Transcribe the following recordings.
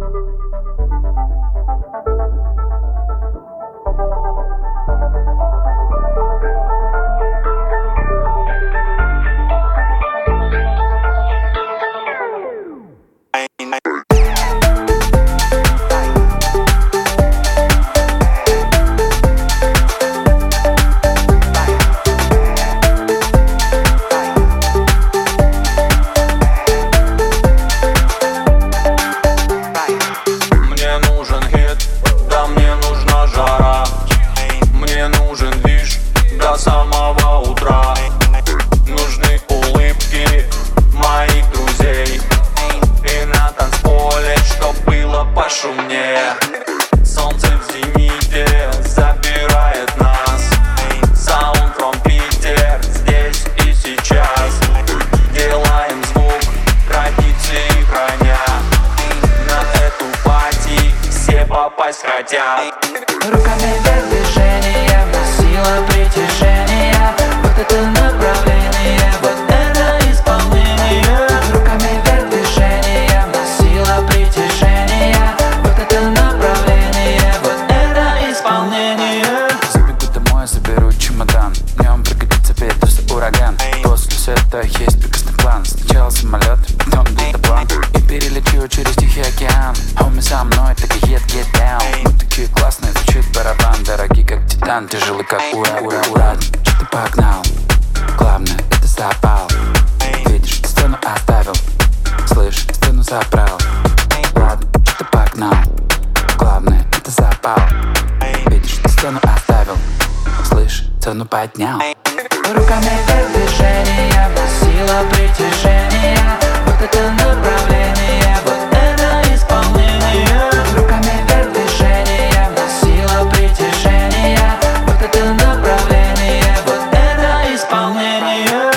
Солнце в зените забирает нас. Sound from Питер здесь и сейчас. Делаем звук, традиции храня. На эту пати все попасть хотят. Руками вверх движения, сила притяжения. Вот это направление, вот это исполнение. Руками вверх движения, сила притяжения. Вот это направление, вот это исполнение. Забегу домой, заберу чемодан. В нем пригодится ветер, ураган. После света есть прекрасный план. Сначала самолет, потом дельтаплан. И перелечу через Тихий океан. Хоми со мной, так и get down. Мы такие классные, звучит барабан. Дорогие как титан, тяжелый как уран. Что ты погнал? Главное, это запал. Видишь, сцену оставил. Слышь, сцену забрал. Ладно, что ты погнал? Главное, это запал. Видишь, сцену оставил. Слышь, цену поднял. Руками вверх движения, сила притяжения. Вот это направление, вот это исполнение. Руками вверх движения, сила притяжения. Вот это направление, вот это исполнение.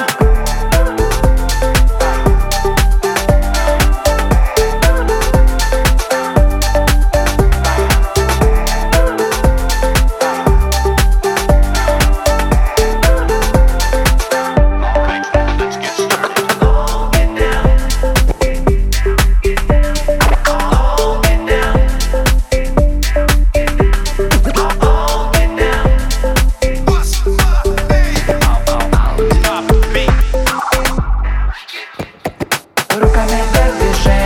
Руками вверх движения.